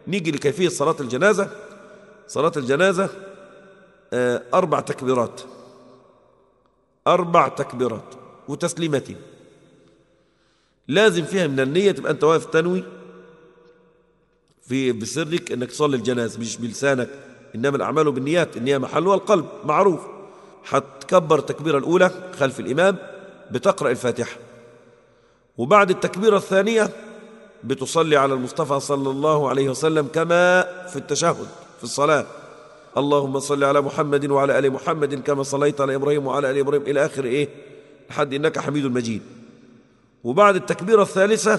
نيجي لكيفية صلاة الجنازة. صلاة الجنازة 4 تكبيرات، 4 تكبيرات وتسليمتين. لازم فيها من النية، تبقى أنت واقف تنوي بسرك أنك تصلي الجنازة مش بلسانك، إنما الأعمال بالنيات، النية محلها القلب معروف. هتكبر التكبيرة الأولى خلف الإمام، بتقرأ الفاتحة، وبعد التكبيرة الثانية بتصلي على المصطفى صلى الله عليه وسلم كما في التشهد في الصلاة: اللهم صل على محمد وعلى آل محمد كما صليت على إبراهيم وعلى آل إبراهيم إلى آخر لحد إنك حميد مجيد. وبعد التكبيرة الثالثة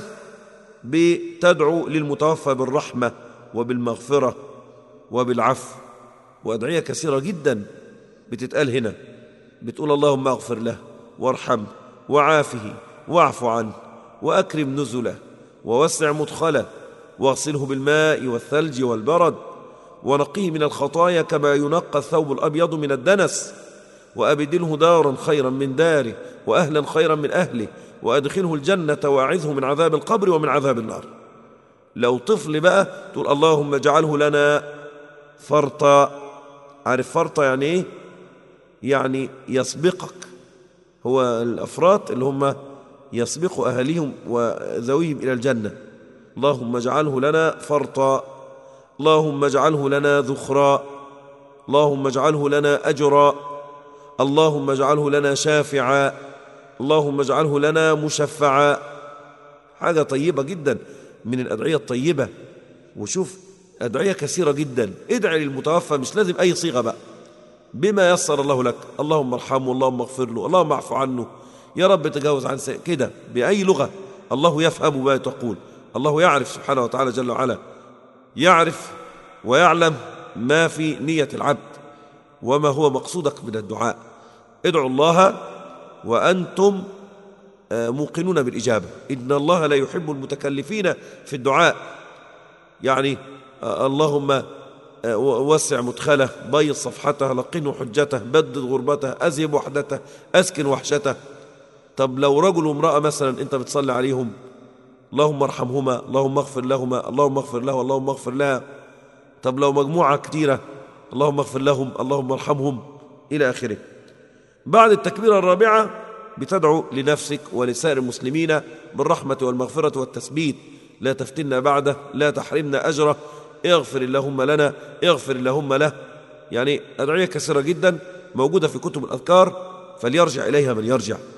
بتدعو للمتوفى بالرحمة وبالمغفرة وبالعفو، وأدعية كثيرة جدا بتتقال هنا. بتقول: اللهم اغفر له وارحمه وعافه واعف عنه وأكرم نزله ووسع مدخله واغسله بالماء والثلج والبرد ونقيه من الخطايا كما ينقى الثوب الأبيض من الدنس، وأبدله دارا خيرا من داره وأهلا خيرا من أهله، وأدخله الجنة وأعذه من عذاب القبر ومن عذاب النار. لو طفل بقى تقول: اللهم اجعله لنا فرطا. عارف فرطا يعني إيه؟ يعني يسبقك. هو الأفراط اللي هم يسبق أهليهم وذويهم إلى الجنة. اللهم اجعله لنا فرطا، اللهم اجعله لنا ذخرا، اللهم اجعله لنا أجرا، اللهم اجعله لنا شافعا، اللهم اجعله لنا مشفعا. حاجة طيبة جدا من الأدعية الطيبة. وشوف أدعية كثيرة جدا. ادعي للمتوفى، مش لازم أي صيغة بقى، بما يسر الله لك. اللهم ارحمه، اللهم اغفر له، اللهم اعف عنه، يا رب تجاوز عن كده بأي لغة. الله يفهم ما تقول، الله يعرف سبحانه وتعالى جل وعلا، يعرف ويعلم ما في نية العبد وما هو مقصودك من الدعاء. ادعوا الله وأنتم موقنون بالإجابة. إن الله لا يحب المتكلفين في الدعاء. يعني اللهم وسع مدخله، بيض صفحته، لقنه حجته، بدد غربته، أذهب وحدته، أسكن وحشته. طب لو رجل وامرأة مثلا أنت بتصلي عليهم: اللهم ارحمهما، اللهم اغفر لهما، اللهم اغفر له، اللهم اغفر لها. طب لو مجموعة كتيرة: اللهم اغفر لهم، اللهم ارحمهم إلى آخره. بعد التكبيرة الرابعة بتدعو لنفسك ولسائر المسلمين بالرحمة والمغفرة والتثبيت: لا تفتنا بعده، لا تحرمنا أجره، اغفر اللهم لنا، اغفر اللهم له. يعني أدعية كثيرة جدا موجودة في كتب الأذكار، فليرجع إليها من يرجع.